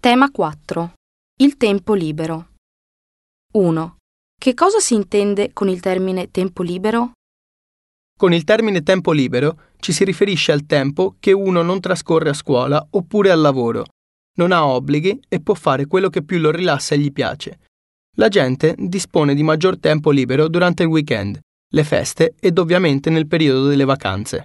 Tema 4. Il tempo libero. 1. Che cosa si intende con il termine tempo libero? Con il termine tempo libero ci si riferisce al tempo che uno non trascorre a scuola oppure al lavoro, non ha obblighi e può fare quello che più lo rilassa e gli piace. La gente dispone di maggior tempo libero durante il weekend, le feste ed ovviamente nel periodo delle vacanze.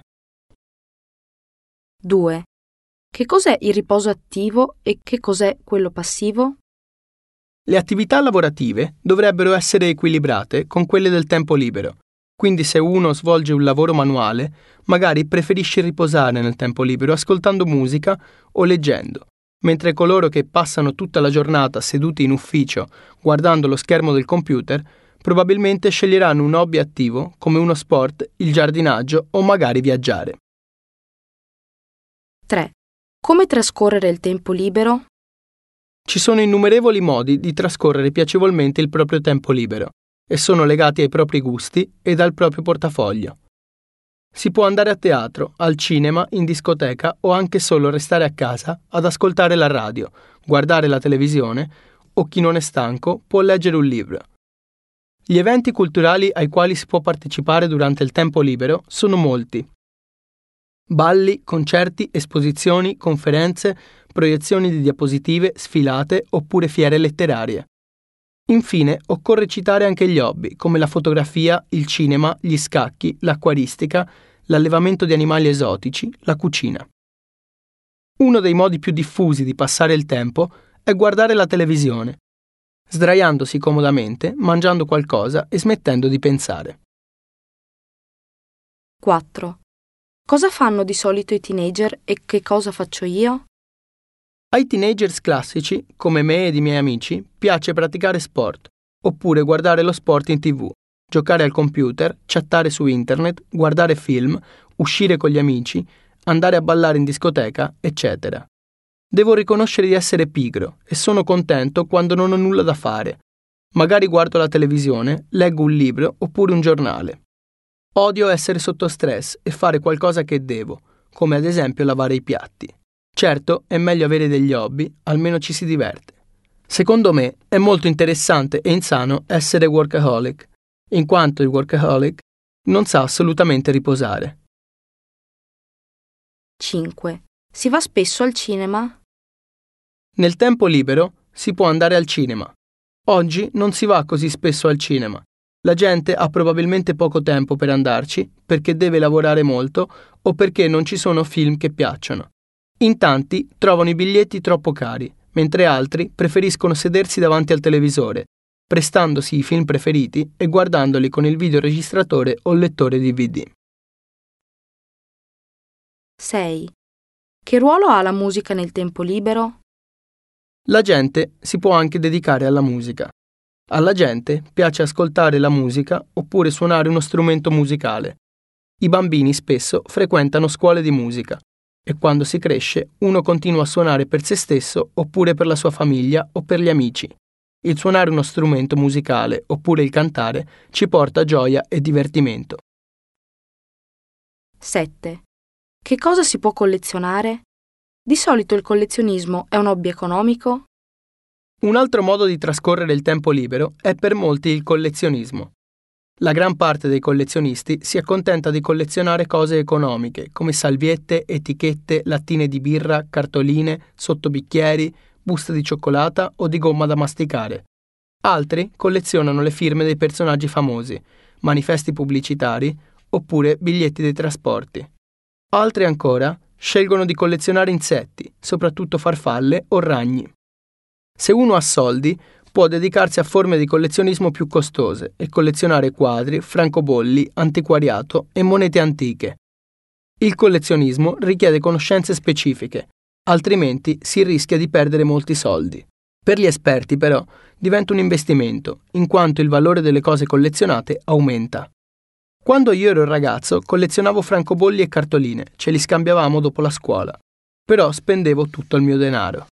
2. Che cos'è il riposo attivo e che cos'è quello passivo? Le attività lavorative dovrebbero essere equilibrate con quelle del tempo libero. Quindi se uno svolge un lavoro manuale, magari preferisce riposare nel tempo libero ascoltando musica o leggendo, mentre coloro che passano tutta la giornata seduti in ufficio guardando lo schermo del computer, probabilmente sceglieranno un hobby attivo come uno sport, il giardinaggio o magari viaggiare. 3. Come trascorrere il tempo libero? Ci sono innumerevoli modi di trascorrere piacevolmente il proprio tempo libero e sono legati ai propri gusti ed al proprio portafoglio. Si può andare a teatro, al cinema, in discoteca o anche solo restare a casa ad ascoltare la radio, guardare la televisione o chi non è stanco può leggere un libro. Gli eventi culturali ai quali si può partecipare durante il tempo libero sono molti. Balli, concerti, esposizioni, conferenze, proiezioni di diapositive, sfilate oppure fiere letterarie. Infine, occorre citare anche gli hobby, come la fotografia, il cinema, gli scacchi, l'acquaristica, l'allevamento di animali esotici, la cucina. Uno dei modi più diffusi di passare il tempo è guardare la televisione, sdraiandosi comodamente, mangiando qualcosa e smettendo di pensare. 4. Cosa fanno di solito i teenager e che cosa faccio io? Ai teenagers classici, come me ed i miei amici, piace praticare sport, oppure guardare lo sport in TV, giocare al computer, chattare su internet, guardare film, uscire con gli amici, andare a ballare in discoteca, eccetera. Devo riconoscere di essere pigro e sono contento quando non ho nulla da fare. Magari guardo la televisione, leggo un libro oppure un giornale. Odio essere sotto stress e fare qualcosa che devo, come ad esempio lavare i piatti. Certo, è meglio avere degli hobby, almeno ci si diverte. Secondo me è molto interessante e insano essere workaholic, in quanto il workaholic non sa assolutamente riposare. 5. Si va spesso al cinema? Nel tempo libero si può andare al cinema. Oggi non si va così spesso al cinema. La gente ha probabilmente poco tempo per andarci perché deve lavorare molto o perché non ci sono film che piacciono. In tanti trovano i biglietti troppo cari, mentre altri preferiscono sedersi davanti al televisore, prestandosi i film preferiti e guardandoli con il videoregistratore o il lettore DVD. 6. Che ruolo ha la musica nel tempo libero? La gente si può anche dedicare alla musica. Alla gente piace ascoltare la musica oppure suonare uno strumento musicale. I bambini spesso frequentano scuole di musica e quando si cresce uno continua a suonare per se stesso oppure per la sua famiglia o per gli amici. Il suonare uno strumento musicale oppure il cantare ci porta gioia e divertimento. 7. Che cosa si può collezionare? Di solito il collezionismo è un hobby economico? Un altro modo di trascorrere il tempo libero è per molti il collezionismo. La gran parte dei collezionisti si accontenta di collezionare cose economiche come salviette, etichette, lattine di birra, cartoline, sottobicchieri, buste di cioccolata o di gomma da masticare. Altri collezionano le firme dei personaggi famosi, manifesti pubblicitari oppure biglietti dei trasporti. Altri ancora scelgono di collezionare insetti, soprattutto farfalle o ragni. Se uno ha soldi, può dedicarsi a forme di collezionismo più costose e collezionare quadri, francobolli, antiquariato e monete antiche. Il collezionismo richiede conoscenze specifiche, altrimenti si rischia di perdere molti soldi. Per gli esperti, però, diventa un investimento, in quanto il valore delle cose collezionate aumenta. Quando io ero ragazzo, collezionavo francobolli e cartoline, ce li scambiavamo dopo la scuola. Però spendevo tutto il mio denaro.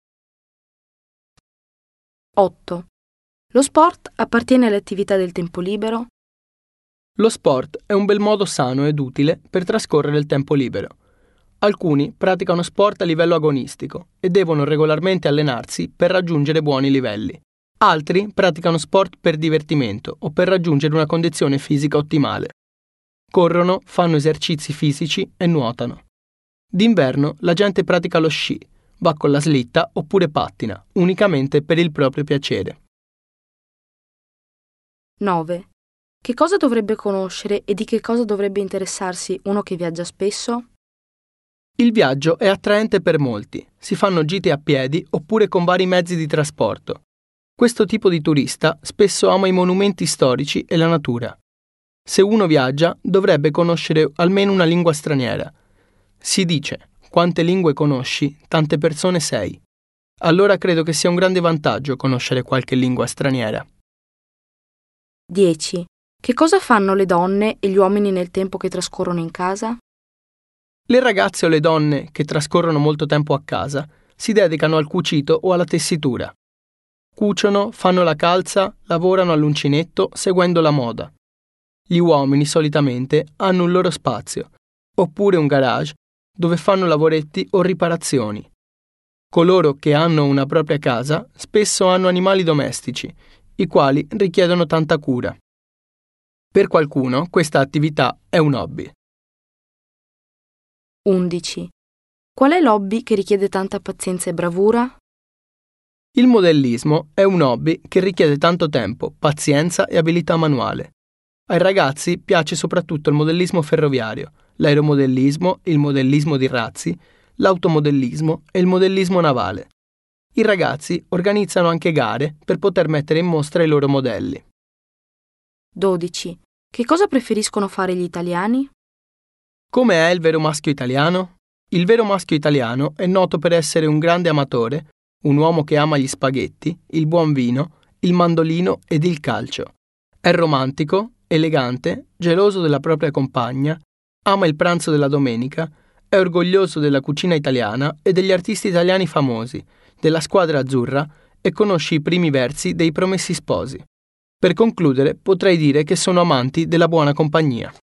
8. Lo sport appartiene alle attività del tempo libero? Lo sport è un bel modo sano ed utile per trascorrere il tempo libero. Alcuni praticano sport a livello agonistico e devono regolarmente allenarsi per raggiungere buoni livelli. Altri praticano sport per divertimento o per raggiungere una condizione fisica ottimale. Corrono, fanno esercizi fisici e nuotano. D'inverno la gente pratica lo sci, va con la slitta oppure pattina, unicamente per il proprio piacere. 9. Che cosa dovrebbe conoscere e di che cosa dovrebbe interessarsi uno che viaggia spesso? Il viaggio è attraente per molti, si fanno gite a piedi oppure con vari mezzi di trasporto. Questo tipo di turista spesso ama i monumenti storici e la natura. Se uno viaggia, dovrebbe conoscere almeno una lingua straniera. Si dice, quante lingue conosci, tante persone sei. Allora credo che sia un grande vantaggio conoscere qualche lingua straniera. 10. Che cosa fanno le donne e gli uomini nel tempo che trascorrono in casa? Le ragazze o le donne che trascorrono molto tempo a casa si dedicano al cucito o alla tessitura. Cuciono, fanno la calza, lavorano all'uncinetto seguendo la moda. Gli uomini solitamente hanno un loro spazio, oppure un garage, dove fanno lavoretti o riparazioni. Coloro che hanno una propria casa spesso hanno animali domestici, i quali richiedono tanta cura. Per qualcuno questa attività è un hobby. 11. Qual è l'hobby che richiede tanta pazienza e bravura? Il modellismo è un hobby che richiede tanto tempo, pazienza e abilità manuale. Ai ragazzi piace soprattutto il modellismo ferroviario, l'aeromodellismo, il modellismo di razzi, l'automodellismo e il modellismo navale. I ragazzi organizzano anche gare per poter mettere in mostra i loro modelli. 12. Che cosa preferiscono fare gli italiani? Come è il vero maschio italiano? Il vero maschio italiano è noto per essere un grande amatore, un uomo che ama gli spaghetti, il buon vino, il mandolino ed il calcio. È romantico, elegante, geloso della propria compagna, ama il pranzo della domenica, è orgoglioso della cucina italiana e degli artisti italiani famosi, della squadra azzurra e conosce i primi versi dei Promessi Sposi. Per concludere, potrei dire che sono amanti della buona compagnia.